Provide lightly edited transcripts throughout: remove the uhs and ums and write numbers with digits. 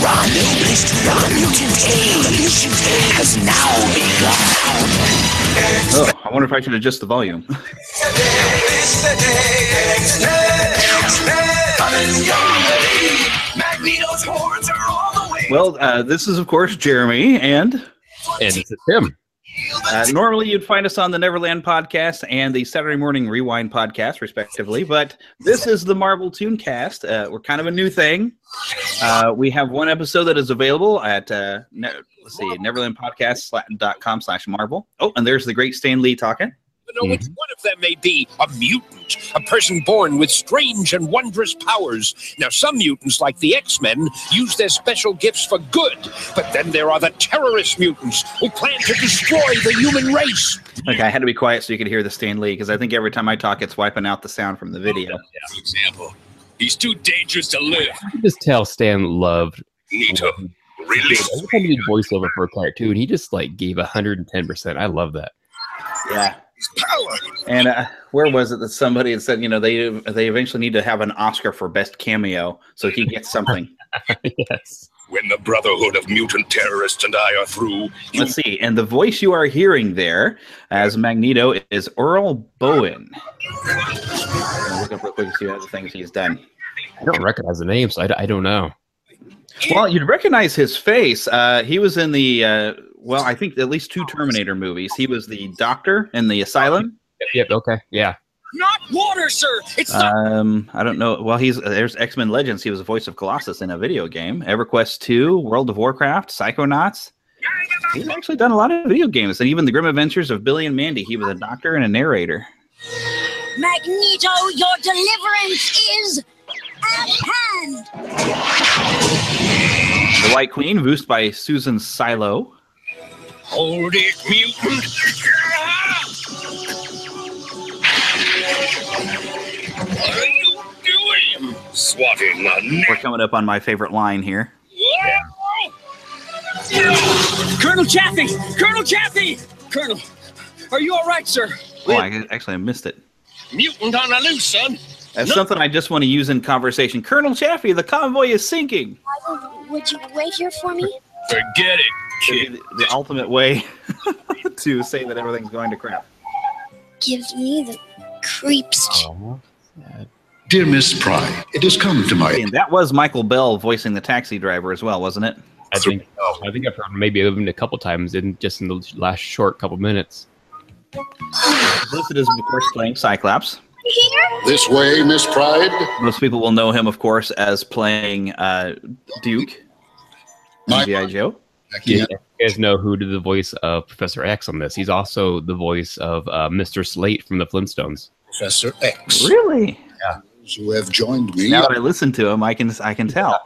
New mystery on the mutant age has now begun. Oh, I wonder if I should adjust the volume. Well, this is, of course, Jeremy, and this is Tim. Normally, you'd find us on the Neverland podcast and the Saturday Morning Rewind podcast, respectively. But this is the Marvel Tooncast. We're kind of a new thing. We have one episode that is available at neverlandpodcast.com/Marvel. Oh, and there's the great Stan Lee talking. Know which one of them may be a mutant, a person born with strange and wondrous powers. Now, some mutants, like the X-Men, use their special gifts for good, but then there are the terrorist mutants who plan to destroy the human race. Okay, I had to be quiet so you could hear the Stan Lee, because I think every time I talk, it's wiping out the sound from the video. For example, he's too dangerous to live. I can just tell Stan loved Nita. Release. Every time he did voiceover for a cartoon, he just gave 110%. I love that. Yeah. Power. And where was it that somebody had said, they eventually need to have an Oscar for best cameo so he gets something. Yes. When the Brotherhood of Mutant Terrorists and I are through. Let's see. And the voice you are hearing there as Magneto is Earl Bowen. I'll look up real quick to see other things he's done. I don't recognize the name, so I don't know. Well, you'd recognize his face. He was in the, I think at least 2 Terminator movies. He was the doctor in the asylum. Yep, okay, yeah. Not water, sir! It's not... I don't know. Well, there's X-Men Legends. He was the voice of Colossus in a video game. EverQuest 2, World of Warcraft, Psychonauts. He's actually done a lot of video games. And even The Grim Adventures of Billy and Mandy. He was a doctor and a narrator. Magneto, your deliverance is at hand! The White Queen, voiced by Susan Silo. Hold it, mutant. What are you doing? Swatting my neck. We're coming up on my favorite line here. Colonel Chaffee! Colonel Chaffee! Colonel, are you all right, sir? Oh, I missed it. Mutant on the loose, son. That's something I just want to use in conversation. Colonel Chaffee, the convoy is sinking. Would you wait here for me? Forget it, kid. The ultimate way to say that everything's going to crap. Gives me the creeps. Dear Miss Pride, it has come to my... And that was Michael Bell voicing the taxi driver as well, wasn't it? I think I've heard maybe even a couple times in the last short couple minutes. Listed as, of course, playing Cyclops. This way, Miss Pride. Most people will know him, of course, as playing Duke in G.I. Joe. You guys know who did the voice of Professor X on this? He's also the voice of Mr. Slate from the Flintstones. Professor X. Really? Yeah. Who have joined me. Now that I listen to him, I can tell.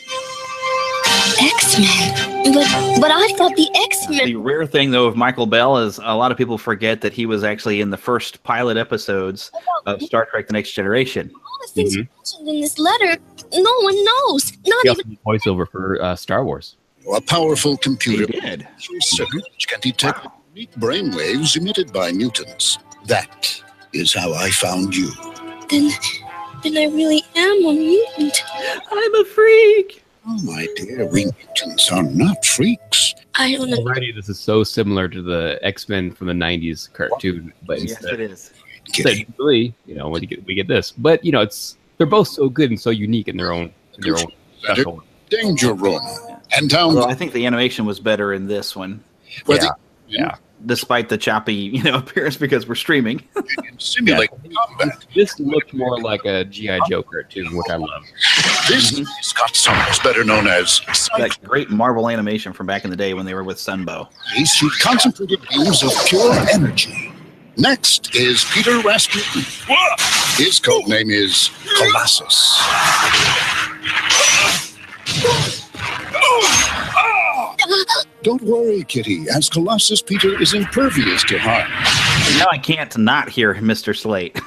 X-Men? But I thought the X-Men... The rare thing, though, of Michael Bell is a lot of people forget that he was actually in the first pilot episodes of Star Trek The Next Generation. All the things mentioned in this letter, no one knows. Not He even... also did voiceover for Star Wars. A powerful computer He did. which can detect unique brainwaves emitted by mutants. That is how I found you. Then I really am a mutant. I'm a freak. Oh, my dear, we mutants are not freaks. I don't know. Already, this is so similar to the X-Men from the 90s cartoon, but Yes, it is. Kitty. really, we get this. But, they're both so good and so unique in their own special way. Danger Room. And down Well, I think the animation was better in this one, where Yeah. despite the choppy, appearance because we're streaming. they simulate combat. This looked more like a G.I. Joe cartoon, which I love. This is Scott Summers, better known as That great Marvel animation from back in the day when they were with Sunbow. He shoots concentrated beams of pure energy. Next is Peter Rasputin. His code name is Colossus. Don't worry, Kitty. As Colossus, Peter is impervious to harm. Now I can't not hear Mr. Slate.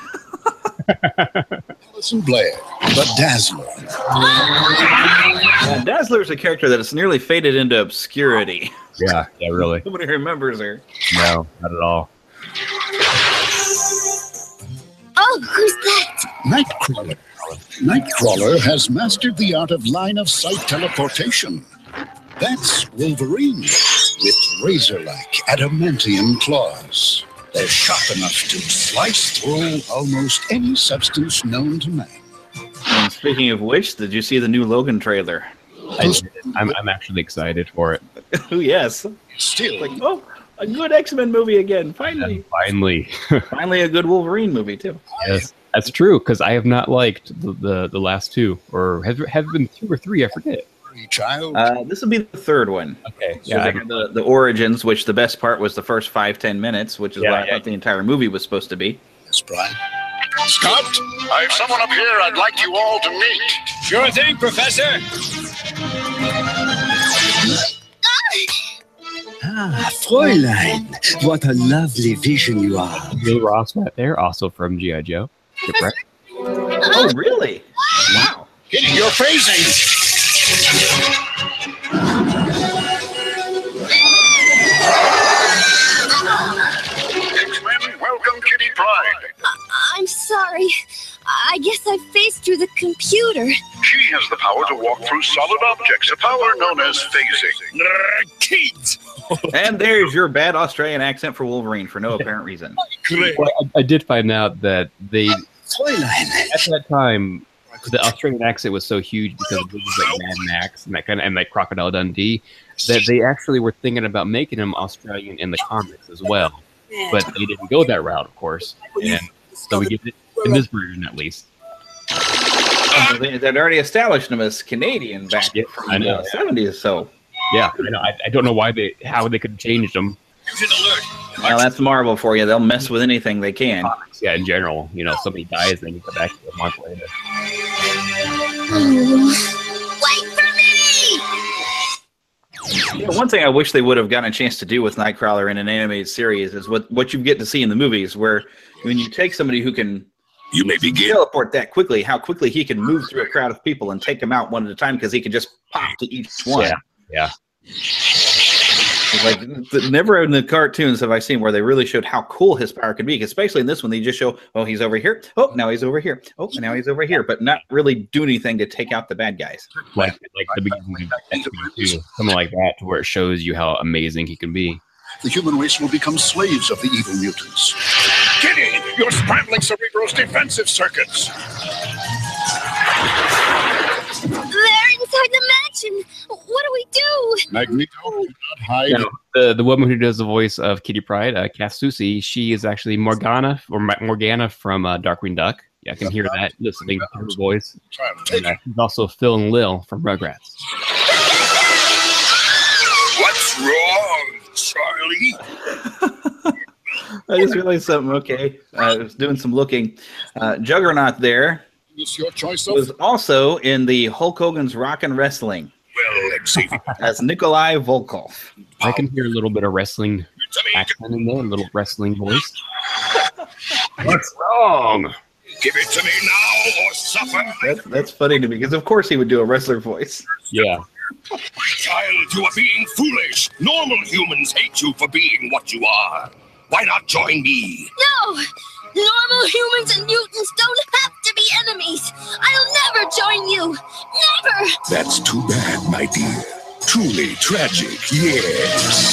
Alison Blair, the Dazzler. Dazzler's a character that has nearly faded into obscurity. Yeah, really. Nobody remembers her. No, not at all. Oh, who's that? Nightcrawler, Nightcrawler has mastered the art of line-of-sight teleportation. That's Wolverine, with razor-like adamantium claws. They're sharp enough to slice through almost any substance known to man. And speaking of which, did you see the new Logan trailer? I'm actually excited for it. Oh, yes. Still, Like, oh, a good X-Men movie again. Finally. Finally. Finally a good Wolverine movie, too. Yes, that's true, because I have not liked the last two, or have been 2 or 3, I forget. child. This will be the third one. Okay. So they had the origins, which the best part was the first 5-10 minutes, which is what I thought the entire movie was supposed to be. Yes, Brian. Scott, I have someone up here I'd like you all to meet. Sure thing, Professor. Ah, Fräulein, what a lovely vision you are. Bill Ross right there, also from G.I. Joe. Right? Oh, really? Wow. Kitty, you're phasing. X-Men, welcome Kitty Pryde. I'm sorry. I guess I phased through the computer. She has the power to walk through solid objects, a power known as phasing. Kids. And there's your bad Australian accent for Wolverine for no apparent reason. Well, I did find out that they, Fräulein. at that time, the Australian accent was so huge because of movies like Mad Max and that kind of, and like Crocodile Dundee, that they actually were thinking about making him Australian in the comics as well. But they didn't go that route, of course. And so we get it in this version, at least. They'd already established him as Canadian back from the 70s, so... Yeah, I know. I don't know how they could have changed them. Well, that's Marvel for you. They'll mess with anything they can. Yeah, in general, somebody dies, then you come back a month later. Wait for me! One thing I wish they would have gotten a chance to do with Nightcrawler in an animated series is what you get to see in the movies, where when you take somebody who can teleport that quickly, how quickly he can move through a crowd of people and take them out one at a time because he can just pop to each one. Yeah. Like, never in the cartoons have I seen where they really showed how cool his power could be. Especially in this one, they just show, oh, he's over here. Oh, now he's over here. Oh, now he's over here. But not really do anything to take out the bad guys. Like the beginning of X-Men 2, something like that, to where it shows you how amazing he can be. The human race will become slaves of the evil mutants. Kitty, you're scrambling Cerebro's defensive circuits. They're inside the mansion. What do we do? Magneto, do not hide. The woman who does the voice of Kitty Pryde, Cass Soucy, she is actually Morgana from Darkwing Duck. Yeah, I can hear that listening to her voice. And, she's also Phil and Lil from Rugrats. What's wrong, Charlie? I just realized something. Okay. I was doing some looking. Juggernaut there It's your choice was of also in the Hulk Hogan's Rockin' Wrestling Well, Xavier, as Nikolai Volkov. I can hear a little bit of wrestling accent in there, a little wrestling voice. What's wrong? give it to me now or suffer. That's funny to me because, of course, he would do a wrestler voice. Yeah. Child, you are being foolish. Normal humans hate you for being what you are. Why not join me? No! Normal humans and mutants don't have to be enemies. I'll never join you. Never! That's too bad, my dear. Truly tragic, yes.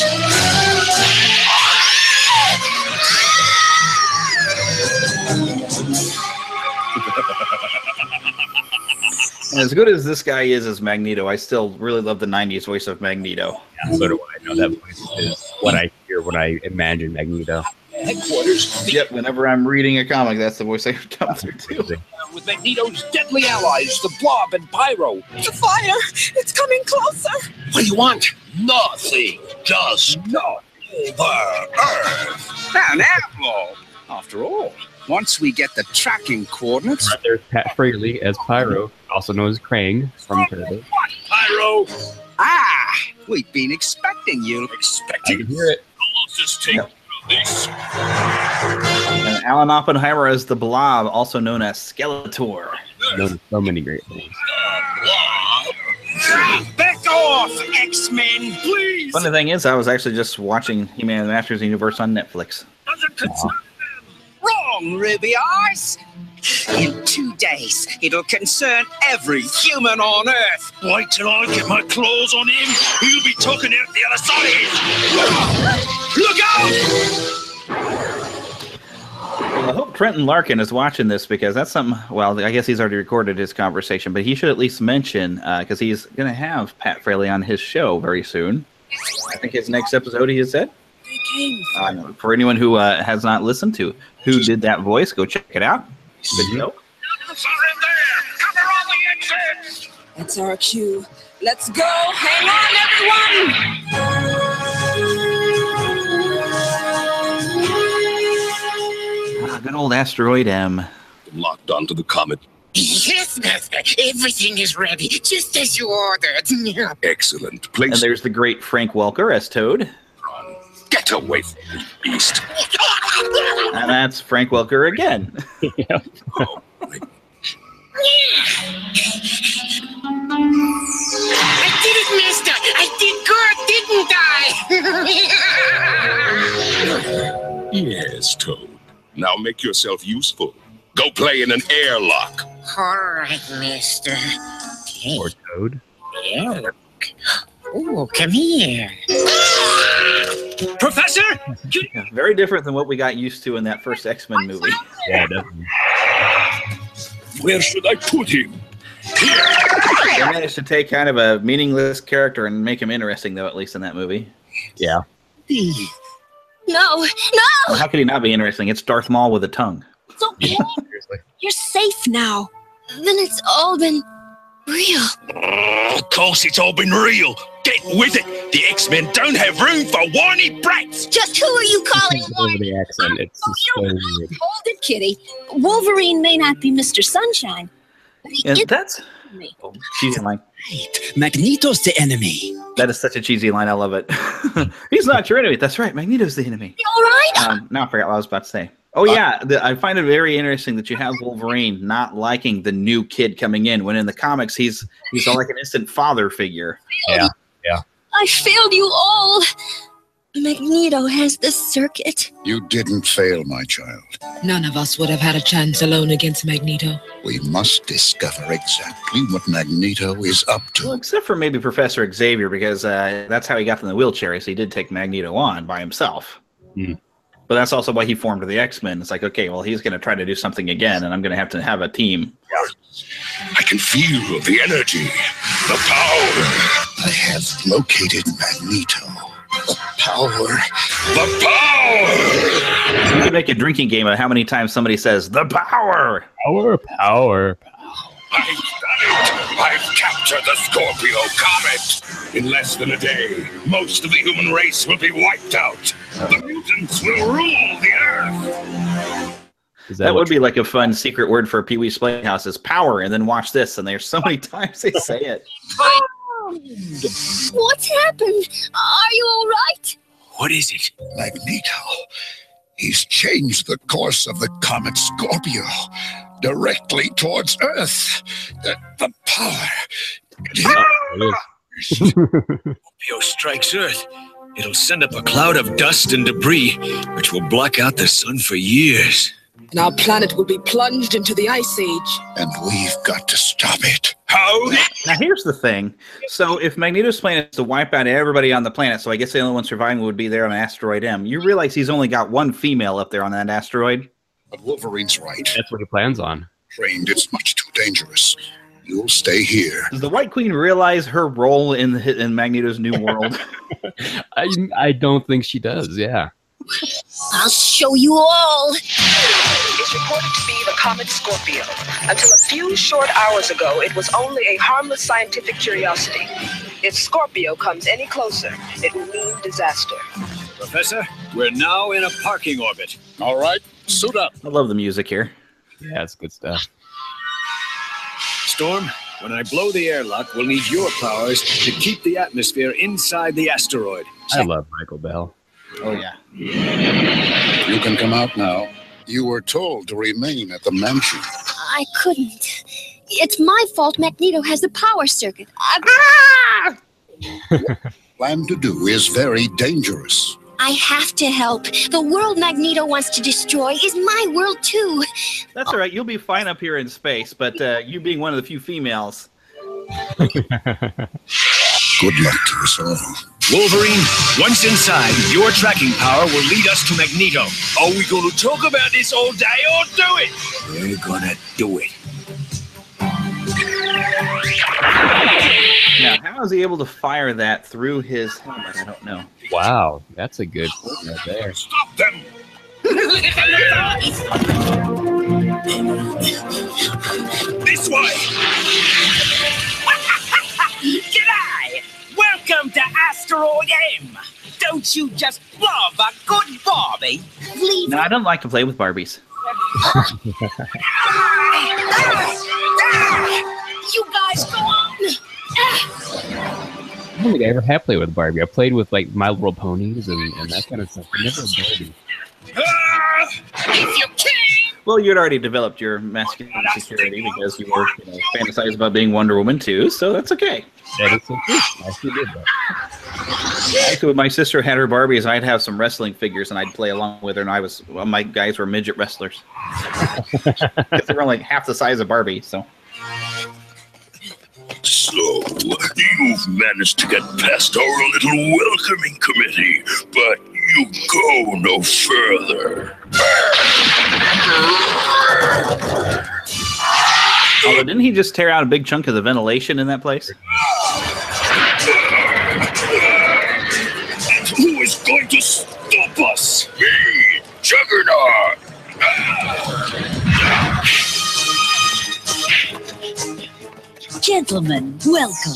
And as good as this guy is as Magneto, I still really love the 90s voice of Magneto. Yeah, so do I. Know that voice is what I hear when I imagine Magneto. Headquarters. Yep, whenever I'm reading a comic, that's the voice I come through too. With Magneto's deadly allies, the Blob and Pyro. The fire! It's coming closer! What do you want? Nothing. Just not over Earth. An apple. After all, once we get the tracking coordinates, Right there's Pat Fraley as Pyro, also known as Krang from Turbo. Pyro, we've been expecting you. I expecting can hear it. Colossus take this. And Alan Oppenheimer as the Blob, also known as Skeletor. Known so many great things. Back off, X-Men, please! Funny thing is, I was actually just watching He-Man and the Masters of the Universe on Netflix. Wrong, Ruby Eyes. In 2 days, it'll concern every human on Earth. Wait till I get my claws on him. He'll be talking out the other side. Look out! Well, I hope Trenton Larkin is watching this because that's something. Well, I guess he's already recorded his conversation, but he should at least mention because he's going to have Pat Fraley on his show very soon. I think his next episode, he has said. For anyone who has not listened to who did that voice, go check it out. Good to know. That's our cue. Let's go. Hang on, everyone. Good old Asteroid M. Locked onto the comet. Yes, Master. Everything is ready, just as you ordered. Excellent. And Place. there's the great Frank Welker as Toad. Get away from this beast. And that's Frank Welker again. Yeah. Oh, my. I did it, Master. I did good, didn't I? Yes, Toad. Now make yourself useful. Go play in an airlock. All right, Master. Or Toad. Yeah. Oh, come here. Professor? Yeah, very different than what we got used to in that first X-Men movie. Yeah, definitely. Where should I put him? Here. They managed to take kind of a meaningless character and make him interesting, though, at least in that movie. Yeah. No, no! Well, how could he not be interesting? It's Darth Maul with a tongue. It's okay. Seriously. You're safe now. Then it's all been real. Of course, it's all been real. Get with it. The X-Men don't have room for whiny brats. Just who are you calling? Over the accent, it's just so weird. Hold it, Kitty. Wolverine may not be Mr. Sunshine, but he And is that's me. cheesy line. Magneto's the enemy. That is such a cheesy line. I love it. He's not your enemy. That's right. Magneto's the enemy. You all right? Now I forgot what I was about to say. Oh, yeah. I find it very interesting that you have Wolverine not liking the new kid coming in, when in the comics, he's like an instant father figure. Yeah. I failed you all. Magneto has the circuit. You didn't fail, my child. None of us would have had a chance alone against Magneto. We must discover exactly what Magneto is up Well, to. except for maybe Professor Xavier, because that's how he got in the wheelchair, so he did take Magneto on by himself. Mm. But that's also why he formed the X-Men. It's like, okay, well, he's going to try to do something again, and I'm going to have a team. I can feel the energy, the power. I have located Magneto. The power. The power! We could make a drinking game of how many times somebody says, the power! Power. I've done it! I've captured the Scorpio Comet! In less than a day, most of the human race will be wiped out. The mutants will rule the Earth! Is That what would be like a fun secret word for Pee-wee's Playhouse is power, and then watch this, and there's so many times they say it. What's happened? Are you all right? What is it? Magneto. He's changed the course of the comet Scorpio directly towards Earth. The power. Scorpio strikes Earth. It'll send up a cloud of dust and debris, which will block out the sun for years. And our planet will be plunged into the Ice Age. And we've got to stop it. How? Now, here's the thing. So, if Magneto's plan is to wipe out everybody on the planet, so I guess the only one surviving would be there on Asteroid M, you realize he's only got one female up there on that asteroid? But Wolverine's right. That's what he plans on. Trained, it's much too dangerous. You'll stay here. Does the White Queen realize her role in Magneto's new world? I don't think she does, yeah. I'll show you all. It's reported to be the comet Scorpio. Until a few short hours ago, it was only a harmless scientific curiosity. If Scorpio comes any closer, it will mean disaster. Professor, we're now in a parking orbit. All right, suit up. I love the music here. Yeah, it's good stuff. Storm, when I blow the airlock, we'll need your powers to keep the atmosphere inside the asteroid. I love Michael Bell. Oh, yeah. You can come out now. You were told to remain at the mansion. I couldn't. It's my fault Magneto has the power circuit. Plan to do is very dangerous. I have to help. The world Magneto wants to destroy is my world, too. That's all right. You'll be fine up here in space, but you being one of the few females. Good luck to us all. Wolverine, once inside, your tracking power will lead us to Magneto. Are we going to talk about this all day or do it? We're gonna do it. Now, how is he able to fire that through his helmet? I don't know. Wow, that's a good point right there. Stop them! This way! G'day! Welcome to Asteroid M! Don't you just love a good Barbie? Leave. No, I don't like to play with Barbies. You guys go on. I don't think I ever have played with Barbie. I played with like My Little Ponies and that kind of stuff. But never a Barbie. If you can! Well, you'd already developed your masculine security because you were fantasized about being Wonder Woman too, so that's okay. That is so true. I actually did that. Actually, when my sister had her Barbies, I'd have some wrestling figures and I'd play along with her, and my guys were midget wrestlers. Because they were like half the size of Barbie, so. So, you've managed to get past our little welcoming committee, but you go no further. Although, didn't he just tear out a big chunk of the ventilation in that place? And who is going to stop us? Me, Juggernaut! Gentlemen, welcome.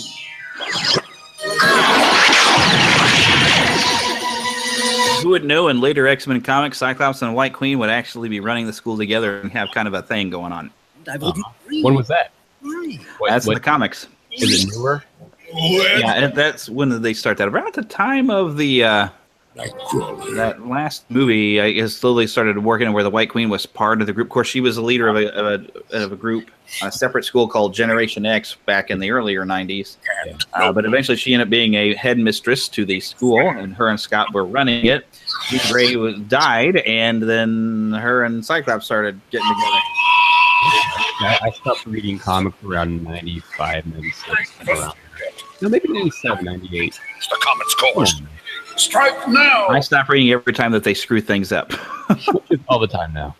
Who would know in later X-Men comics, Cyclops and White Queen would actually be running the school together and have kind of a thing going on. When was that? That's in the comics. Is it newer? Yeah, that's when they start that. Around the time of the that last movie, I guess slowly started working where the White Queen was part of the group. Of course, she was the leader of a group, a separate school called Generation X back in the earlier 90s. But eventually she ended up being a headmistress to the school, and her and Scott were running it. Jean Grey died, and then her and Cyclops started getting together. I stopped reading comics around 95, 96. Around. No, maybe 97, 98. It's the Comet's course. Strike now! I stop reading every time that they screw things up. All the time now.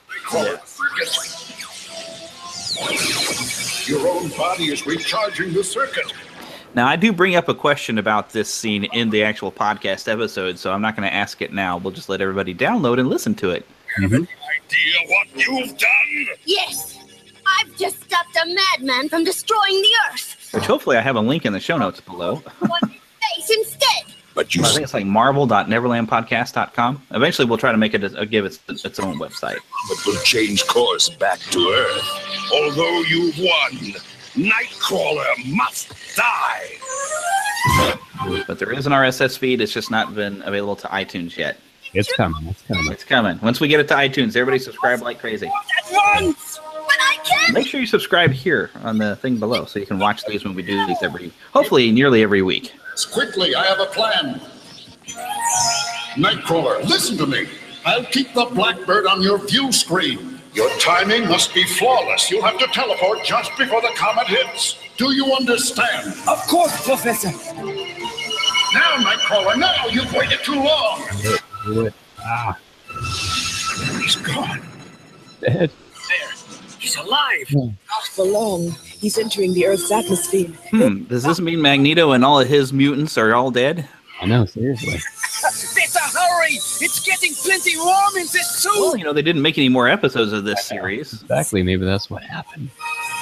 Your own body is recharging the circuit. Now, I do bring up a question about this scene in the actual podcast episode, so I'm not going to ask it now. We'll just let everybody download and listen to it. Have any idea what you've done? Yes. I've just stopped a madman from destroying the Earth. Which hopefully I have a link in the show notes below. One face instead. But you I think it's like marvel.neverlandpodcast.com. Eventually we'll try to make it give its own website. But we'll change course back to Earth. Although you've won, Nightcrawler must die. But there is an RSS feed. It's just not been available to iTunes yet. It's coming. It's coming. It's coming. Once we get it to iTunes, everybody subscribe like crazy. At once. But I can't. Make sure you subscribe here on the thing below so you can watch these when we do these hopefully nearly every week. Quickly, I have a plan. Nightcrawler, listen to me. I'll keep the Blackbird on your view screen. Your timing must be flawless. You'll have to teleport just before the comet hits. Do you understand? Of course, Professor. Now, Nightcrawler, now! You've waited too long! Do it. Ah. He's gone. Dead. There. He's alive. Not for long. He's entering the Earth's atmosphere. Does this mean Magneto and all of his mutants are all dead? I know, seriously. Better hurry! It's getting plenty warm in this suit! Well, they didn't make any more episodes of this series. Exactly, maybe that's what happened.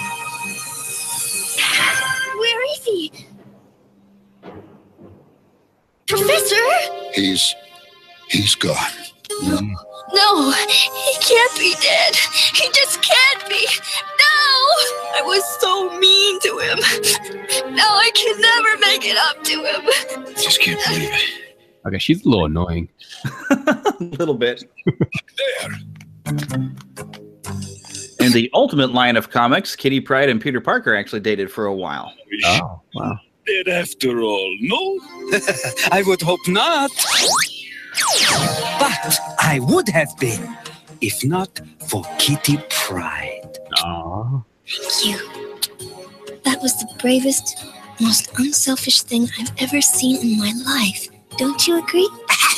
Where is he? Professor? He's gone. No, he can't be dead. He just can't be. No! I was so mean to him. Now I can never make it up to him. Just can't believe it. Okay, she's a little annoying. A little bit. There. In the Ultimate line of comics, Kitty Pryde and Peter Parker actually dated for a while. Oh, wow. Dead after all, no? I would hope not. But I would have been, if not for Kitty Pryde. Aww. Thank you. That was the bravest, most unselfish thing I've ever seen in my life. Don't you agree?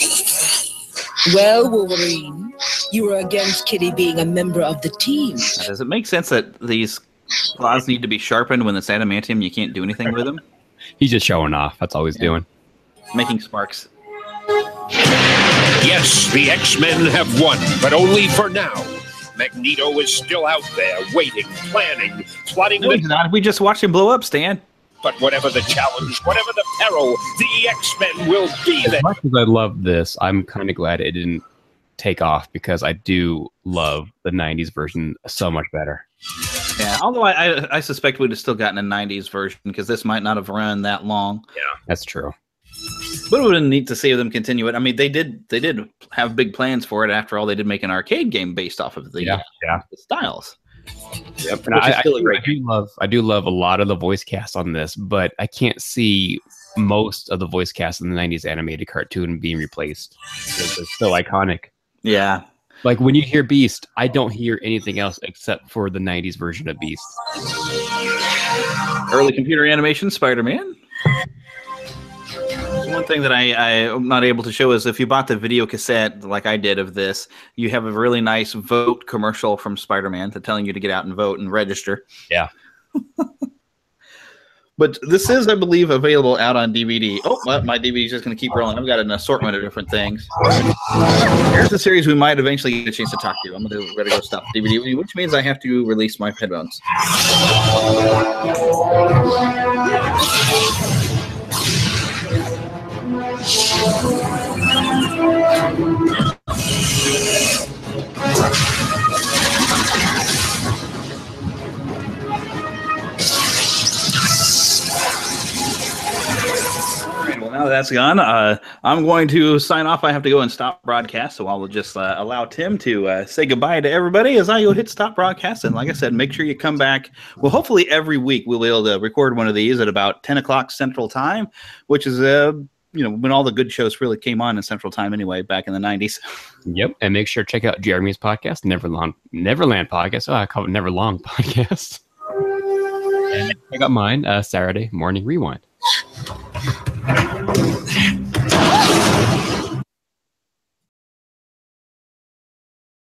Well, Wolverine, you were against Kitty being a member of the team. Now, does it make sense that these claws need to be sharpened when it's adamantium? You can't do anything with them? He's just showing off. That's all he's doing. Making sparks. Yes, the X-Men have won, but only for now. Magneto is still out there, waiting, planning, plotting. No, he's not. We just watched him blow up, Stan. But whatever the challenge, whatever the peril, the X-Men will be there. As much as I love this, I'm kind of glad it didn't take off because I do love the 90s version so much better. Yeah, although I suspect we'd have still gotten a 90s version because this might not have run that long. Yeah, that's true. But it would have been neat to see them continue it. I mean, they did have big plans for it. After all, they did make an arcade game based off of the styles. Yep. And I do love a lot of the voice cast on this, but I can't see most of the voice cast in the 90s animated cartoon being replaced because it's so iconic. Yeah. Like when you hear Beast, I don't hear anything else except for the 90s version of Beast. Early computer animation Spider-Man. One thing that I'm not able to show is if you bought the video cassette like I did of this, you have a really nice vote commercial from Spider-Man telling you to get out and vote and register. Yeah. But this is, I believe, available out on DVD. Oh, well, my DVD is just going to keep rolling. I've got an assortment of different things. Here's a series we might eventually get a chance to talk to. I'm going to go stop the DVD, which means I have to release my headphones. Well, now that's gone, I'm going to sign off. I have to go and stop broadcast, so I will just allow Tim to say goodbye to everybody as I go hit stop broadcast. And like I said, make sure you come back. Well, hopefully every week we'll be able to record one of these at about 10 o'clock Central Time, which is when all the good shows really came on in Central Time anyway, back in the 90s. Yep, and make sure to check out Jeremy's podcast, Neverland Podcast. Oh, I call it Neverlong Podcast. And check out mine, Saturday Morning Rewind.